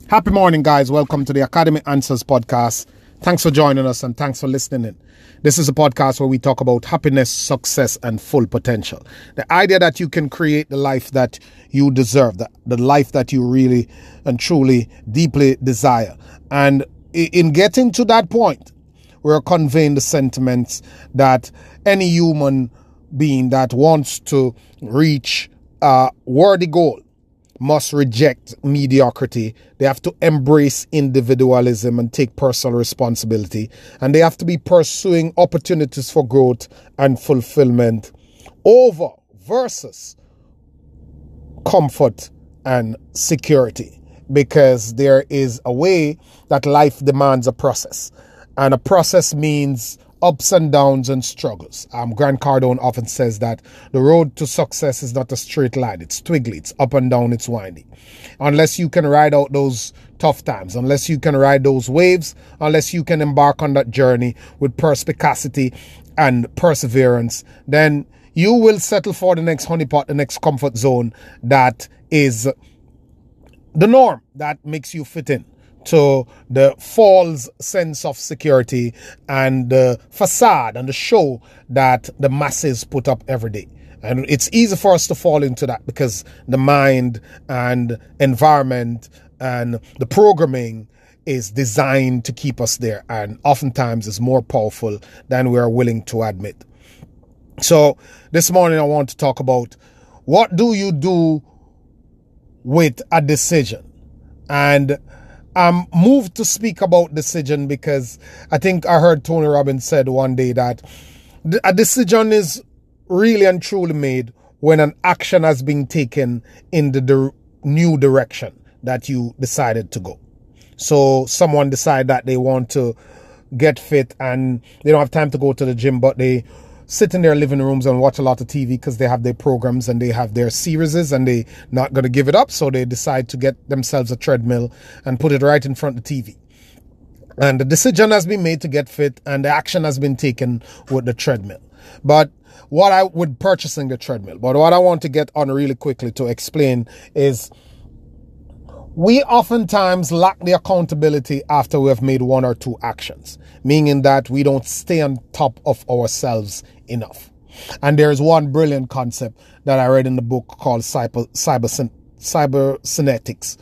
Happy morning, guys. Welcome to the Academy Answers podcast. Thanks for joining us and thanks for listening in. This is a podcast where we talk about happiness, success, and full potential. The idea that you can create the life that you deserve, the life that you really and truly deeply desire. And in getting to that point, we're conveying the sentiments that any human being that wants to reach a worthy goal must reject mediocrity. They have to embrace individualism and take personal responsibility. And they have to be pursuing opportunities for growth and fulfillment over versus comfort and security. Because there is a way that life demands a process. And a process means ups and downs and struggles. Grant Cardone often says that the road to success is not a straight line. It's twiggly. It's up and down. It's windy. Unless you can ride out those tough times, unless you can ride those waves, unless you can embark on that journey with perspicacity and perseverance, then you will settle for the next honeypot, the next comfort zone that is the norm that makes you fit in to the false sense of security and the facade and the show that the masses put up every day. And it's easy for us to fall into that because the mind and environment and the programming is designed to keep us there, and oftentimes is more powerful than we are willing to admit. So this morning I want to talk about what do you do with a decision. And I'm moved to speak about decision because I think I heard Tony Robbins said one day that a decision is really and truly made when an action has been taken in the new direction that you decided to go. So someone decide that they want to get fit and they don't have time to go to the gym, but they sit in their living rooms and watch a lot of TV because they have their programs and they have their series and they're not going to give it up. So they decide to get themselves a treadmill and put it right in front of the TV. And the decision has been made to get fit and the action has been taken with the treadmill. But what I would purchasing the treadmill, but what I want to get on really quickly to explain is we oftentimes lack the accountability after we have made one or two actions, meaning that we don't stay on top of ourselves enough. And there's one brilliant concept that I read in the book called Cyber Cybernetics.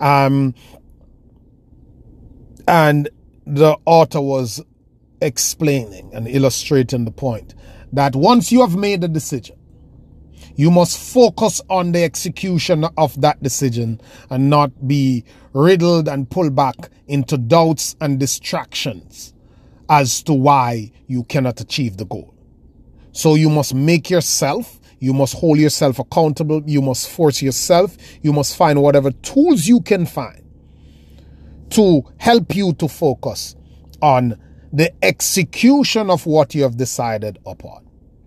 And the author was explaining and illustrating the point that once you have made a decision, you must focus on the execution of that decision and not be riddled and pulled back into doubts and distractions as to why you cannot achieve the goal. So you must you must hold yourself accountable, you must force yourself, you must find whatever tools you can find to help you to focus on the execution of what you have decided upon,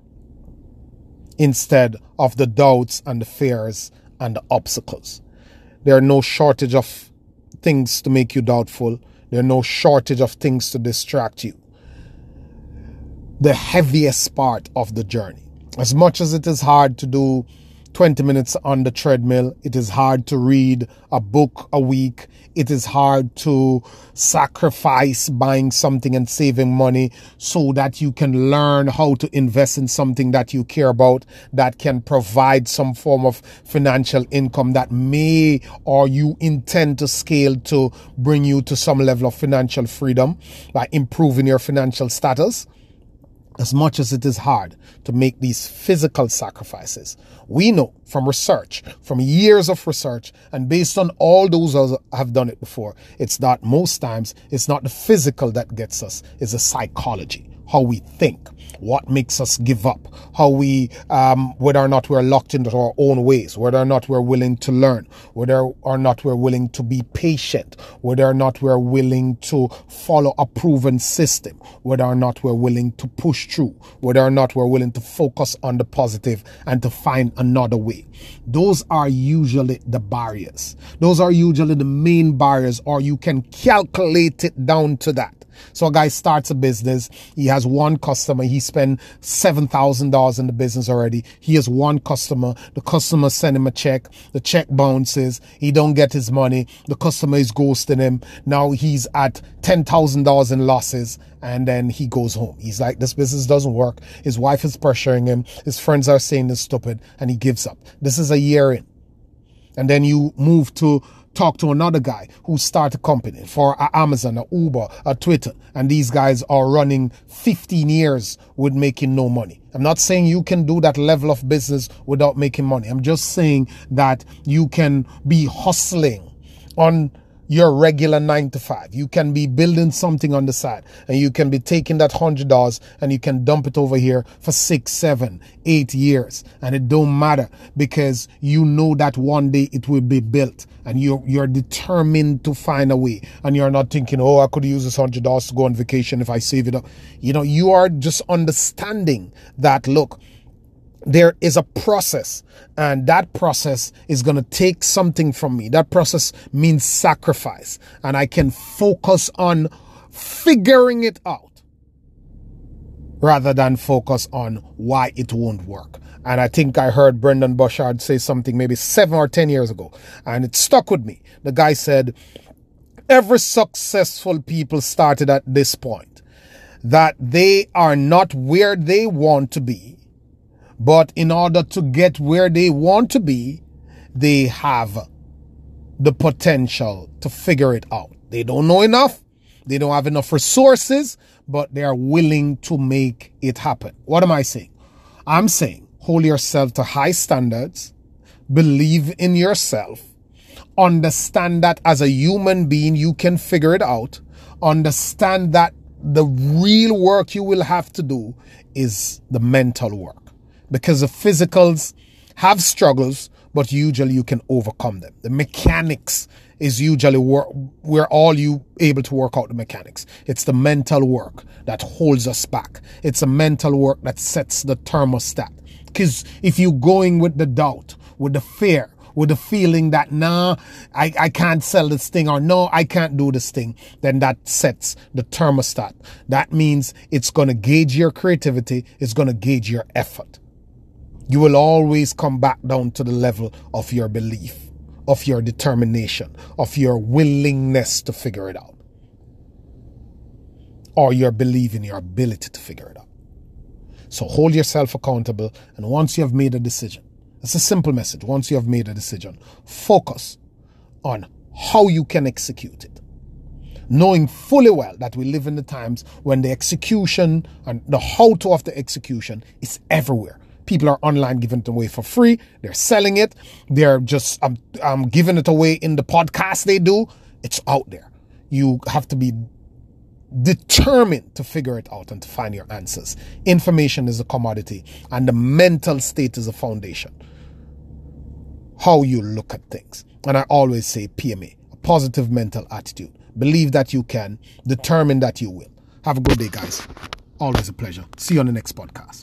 instead of the doubts and the fears and the obstacles. There are no shortage of things to make you doubtful. There are no shortage of things to distract you. The heaviest part of the journey, as much as it is hard to do 20 minutes on the treadmill, it is hard to read a book a week, it is hard to sacrifice buying something and saving money so that you can learn how to invest in something that you care about, that can provide some form of financial income that may or you intend to scale to bring you to some level of financial freedom by improving your financial status. As much as it is hard to make these physical sacrifices, we know from research, from years of research, and based on all those who have done it before, it's not most times, it's not the physical that gets us, it's the psychology, how we think, what makes us give up, how we, whether or not we're locked into our own ways, whether or not we're willing to learn, whether or not we're willing to be patient, whether or not we're willing to follow a proven system, whether or not we're willing to push through, whether or not we're willing to focus on the positive and to find another way. Those are usually the barriers. Those are usually the main barriers, or you can calculate it down to that. So a guy starts a business. He has one customer. He spent $7,000 in the business already. He has one customer. The customer send him a check. The check bounces. He don't get his money. The customer is ghosting him. Now he's at $10,000 in losses. And then he goes home. He's like, this business doesn't work. His wife is pressuring him. His friends are saying it's stupid. And he gives up. This is a year in. And then you move to talk to another guy who started a company for Amazon, a Uber, a Twitter. And these guys are running 15 years with making no money. I'm not saying you can do that level of business without making money. I'm just saying that you can be hustling on your regular 9 to 5. You can be building something on the side, and you can be taking that $100 and you can dump it over here for 6, 7, 8 years. And it don't matter, because you know that one day it will be built, and you're determined to find a way. And you're not thinking, oh, I could use this $100 to go on vacation if I save it up. You know, you are just understanding that, look, there is a process, and that process is going to take something from me. That process means sacrifice, and I can focus on figuring it out rather than focus on why it won't work. And I think I heard Brendan Burchard say something maybe 7 or 10 years ago, and it stuck with me. The guy said, every successful people started at this point, that they are not where they want to be. But in order to get where they want to be, they have the potential to figure it out. They don't know enough. They don't have enough resources, but they are willing to make it happen. What am I saying? I'm saying hold yourself to high standards, believe in yourself, understand that as a human being, you can figure it out, understand that the real work you will have to do is the mental work. Because the physicals have struggles, but usually you can overcome them. The mechanics is usually where all you able to work out the mechanics. It's the mental work that holds us back. It's the mental work that sets the thermostat. Because if you're going with the doubt, with the fear, with the feeling that, nah, I can't sell this thing, or no, I can't do this thing, then that sets the thermostat. That means it's going to gauge your creativity. It's going to gauge your effort. You will always come back down to the level of your belief, of your determination, of your willingness to figure it out, or your belief in your ability to figure it out. So hold yourself accountable, and once you have made a decision, it's a simple message. Once you have made a decision, focus on how you can execute it, knowing fully well that we live in the times when the execution and the how-to of the execution is everywhere. People are online giving it away for free. They're selling it. They're just giving it away in the podcast they do. It's out there. You have to be determined to figure it out and to find your answers. Information is a commodity, and the mental state is a foundation. How you look at things. And I always say PMA, a positive mental attitude. Believe that you can. Determine that you will. Have a good day, guys. Always a pleasure. See you on the next podcast.